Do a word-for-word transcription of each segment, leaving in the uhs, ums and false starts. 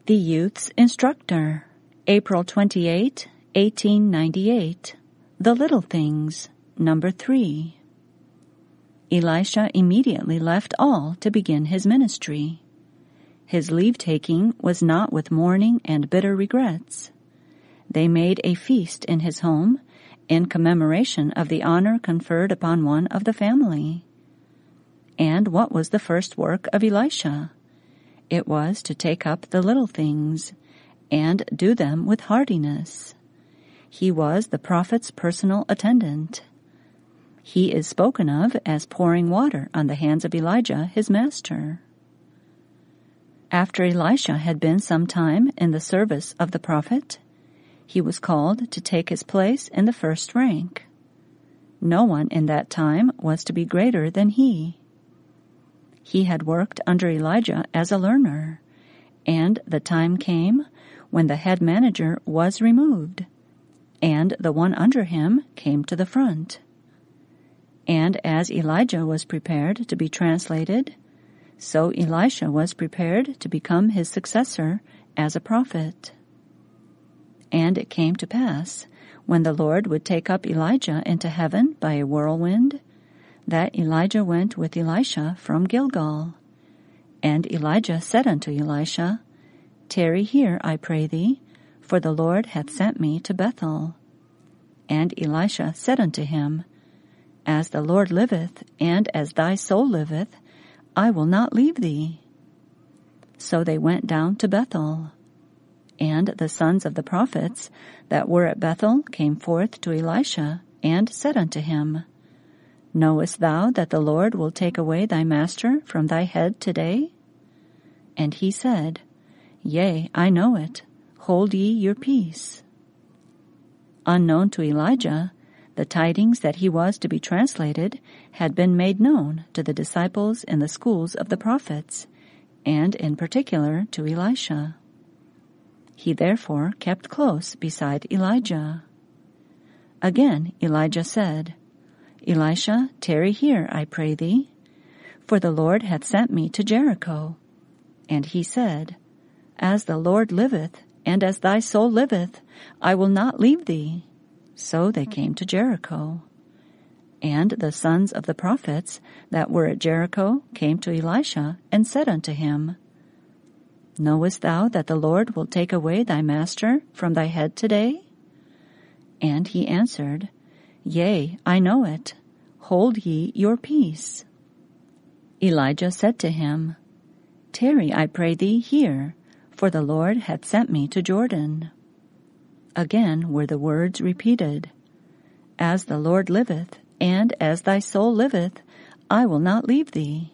The Youth's Instructor, April twenty-eighth, eighteen ninety-eight. The Little Things, number three. Elisha immediately left all to begin his ministry. His leave-taking was not with mourning and bitter regrets. They made a feast in his home in commemoration of the honor conferred upon one of the family. And what was the first work of Elisha? It was to take up the little things and do them with heartiness. He was the prophet's personal attendant. He is spoken of as pouring water on the hands of Elijah, his master. After Elisha had been some time in the service of the prophet, he was called to take his place in the first rank. No one in that time was to be greater than he. He had worked under Elijah as a learner, and the time came when the head manager was removed, and the one under him came to the front. And as Elijah was prepared to be translated, so Elisha was prepared to become his successor as a prophet. And it came to pass, when the Lord would take up Elijah into heaven by a whirlwind, that Elijah went with Elisha from Gilgal. And Elijah said unto Elisha, Tarry here, I pray thee, for the Lord hath sent me to Bethel. And Elisha said unto him, As the Lord liveth, and as thy soul liveth, I will not leave thee. So they went down to Bethel. And the sons of the prophets that were at Bethel came forth to Elisha, and said unto him, Knowest thou that the Lord will take away thy master from thy head today? And he said, Yea, I know it. Hold ye your peace. Unknown to Elijah, the tidings that he was to be translated had been made known to the disciples in the schools of the prophets, and in particular to Elisha. He therefore kept close beside Elijah. Again Elijah said, Elisha, tarry here, I pray thee, for the Lord hath sent me to Jericho. And he said, As the Lord liveth, and as thy soul liveth, I will not leave thee. So they came to Jericho. And the sons of the prophets that were at Jericho came to Elisha, and said unto him, Knowest thou that the Lord will take away thy master from thy head today? And he answered, Yea, I know it. Hold ye your peace. Elijah said to him, Tarry, I pray thee, here, for the Lord hath sent me to Jordan. Again were the words repeated, As the Lord liveth, and as thy soul liveth, I will not leave thee.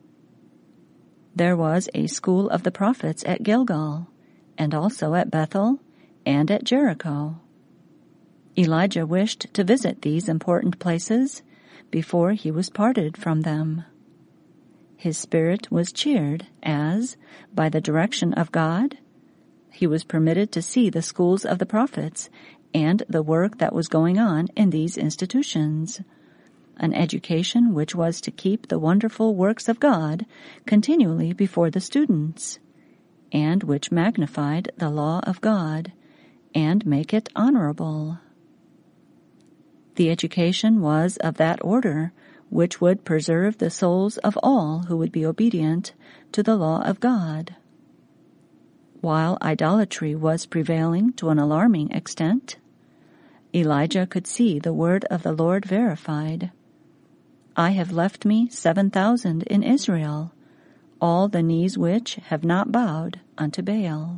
There was a school of the prophets at Gilgal, and also at Bethel, and at Jericho. Elijah wished to visit these important places before he was parted from them. His spirit was cheered as, by the direction of God, he was permitted to see the schools of the prophets and the work that was going on in these institutions, an education which was to keep the wonderful works of God continually before the students, and which magnified the law of God and make it honorable. The education was of that order which would preserve the souls of all who would be obedient to the law of God. While idolatry was prevailing to an alarming extent, Elijah could see the word of the Lord verified. I have left me seven thousand in Israel, all the knees which have not bowed unto Baal.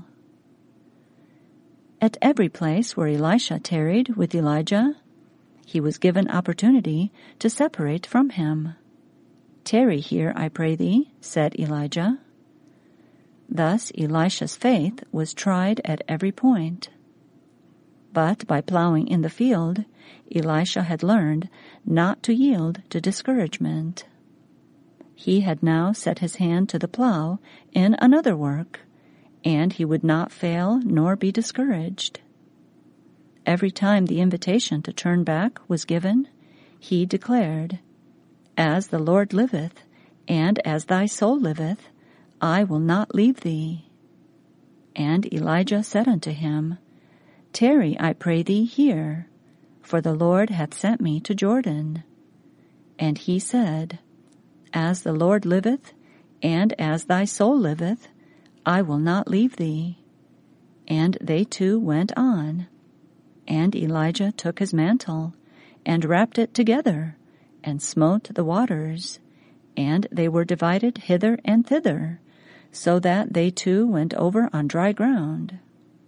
At every place where Elisha tarried with Elijah, he was given opportunity to separate from him. Tarry here, I pray thee, said Elijah. Thus Elisha's faith was tried at every point. But by plowing in the field, Elisha had learned not to yield to discouragement. He had now set his hand to the plow in another work, and he would not fail nor be discouraged. Every time the invitation to turn back was given, he declared, As the Lord liveth, and as thy soul liveth, I will not leave thee. And Elijah said unto him, Tarry, I pray thee, here, for the Lord hath sent me to Jordan. And he said, As the Lord liveth, and as thy soul liveth, I will not leave thee. And they two went on. And Elijah took his mantle, and wrapped it together, and smote the waters, and they were divided hither and thither, so that they two went over on dry ground.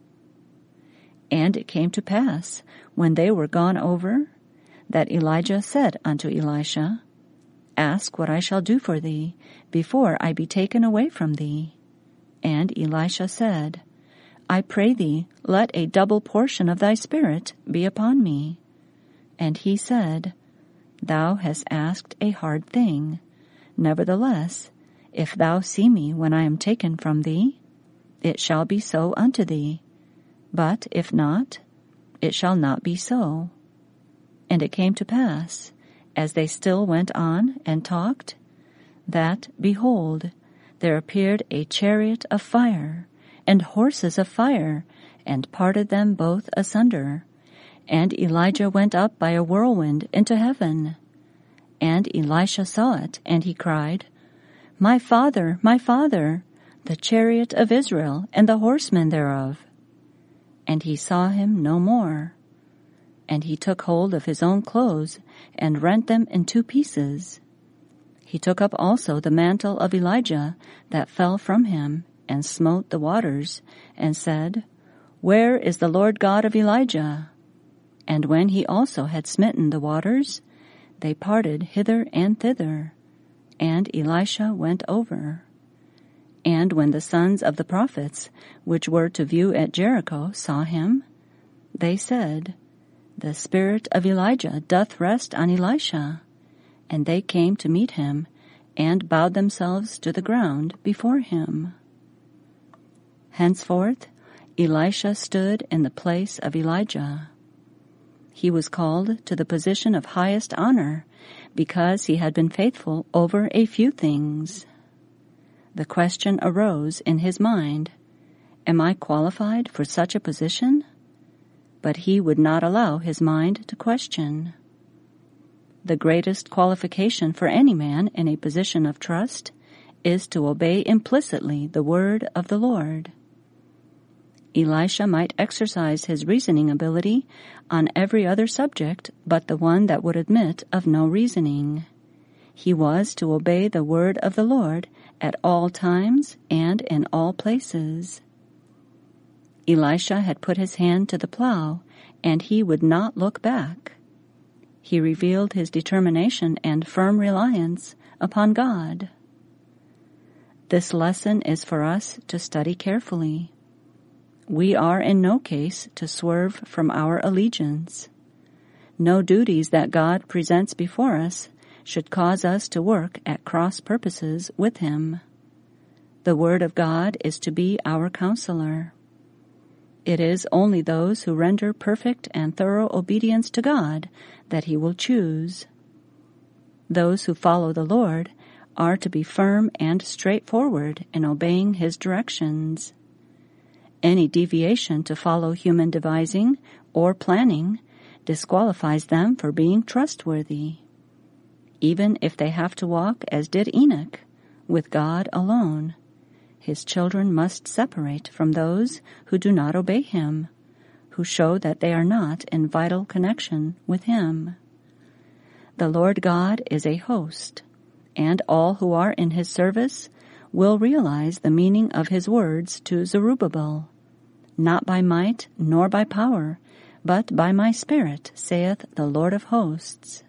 And it came to pass, when they were gone over, that Elijah said unto Elisha, Ask what I shall do for thee, before I be taken away from thee. And Elisha said, I pray thee, let a double portion of thy spirit be upon me. And he said, Thou hast asked a hard thing. Nevertheless, if thou see me when I am taken from thee, it shall be so unto thee. But if not, it shall not be so. And it came to pass, as they still went on and talked, that, behold, there appeared a chariot of fire, and horses of fire, and parted them both asunder. And Elijah went up by a whirlwind into heaven. And Elisha saw it, and he cried, My father, my father, the chariot of Israel, and the horsemen thereof. And he saw him no more. And he took hold of his own clothes, and rent them in two pieces. He took up also the mantle of Elijah that fell from him, and smote the waters, and said, Where is the Lord God of Elijah? And when he also had smitten the waters, they parted hither and thither, and Elisha went over. And when the sons of the prophets, which were to view at Jericho, saw him, they said, The spirit of Elijah doth rest on Elisha. And they came to meet him, and bowed themselves to the ground before him. Henceforth Elisha stood in the place of Elijah. He was called to the position of highest honor, because he had been faithful over a few things. The question arose in his mind, Am I qualified for such a position? But he would not allow his mind to question. The greatest qualification for any man in a position of trust is to obey implicitly the word of the Lord. Elisha might exercise his reasoning ability on every other subject but the one that would admit of no reasoning. He was to obey the word of the Lord at all times and in all places. Elisha had put his hand to the plow, and he would not look back. He revealed his determination and firm reliance upon God. This lesson is for us to study carefully. We are in no case to swerve from our allegiance. No duties that God presents before us should cause us to work at cross purposes with him. The word of God is to be our counselor. It is only those who render perfect and thorough obedience to God that he will choose. Those who follow the Lord are to be firm and straightforward in obeying his directions. Any deviation to follow human devising or planning disqualifies them for being trustworthy. Even if they have to walk as did Enoch, with God alone, his children must separate from those who do not obey him, who show that they are not in vital connection with him. The Lord God is a host, and all who are in his service will realize the meaning of his words to Zerubbabel. Not by might nor by power, but by my Spirit, saith the Lord of hosts.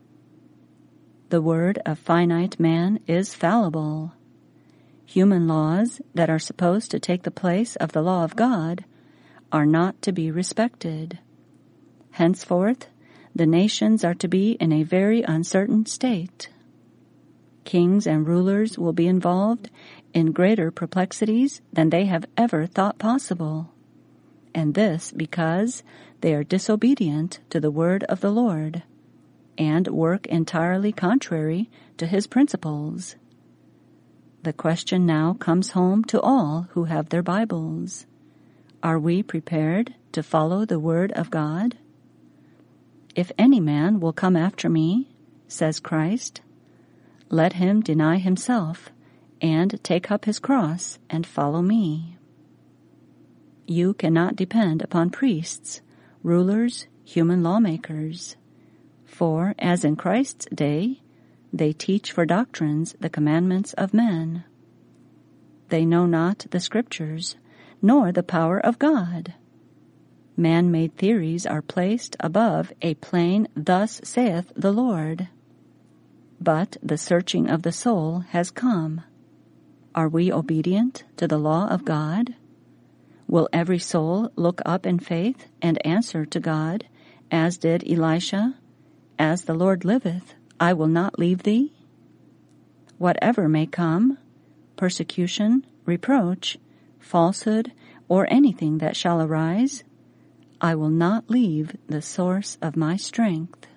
The word of finite man is fallible. Human laws that are supposed to take the place of the law of God are not to be respected. Henceforth, the nations are to be in a very uncertain state. Kings and rulers will be involved in greater perplexities than they have ever thought possible, and this because they are disobedient to the word of the Lord, and work entirely contrary to his principles. The question now comes home to all who have their Bibles. Are we prepared to follow the Word of God? If any man will come after me, says Christ, let him deny himself and take up his cross and follow me. You cannot depend upon priests, rulers, human lawmakers, for, as in Christ's day, they teach for doctrines the commandments of men. They know not the Scriptures, nor the power of God. Man-made theories are placed above a plain "Thus saith the Lord." But the searching of the soul has come. Are we obedient to the law of God? Will every soul look up in faith and answer to God, as did Elisha, "As the Lord liveth, I will not leave thee"? Whatever may come, persecution, reproach, falsehood, or anything that shall arise, I will not leave the source of my strength.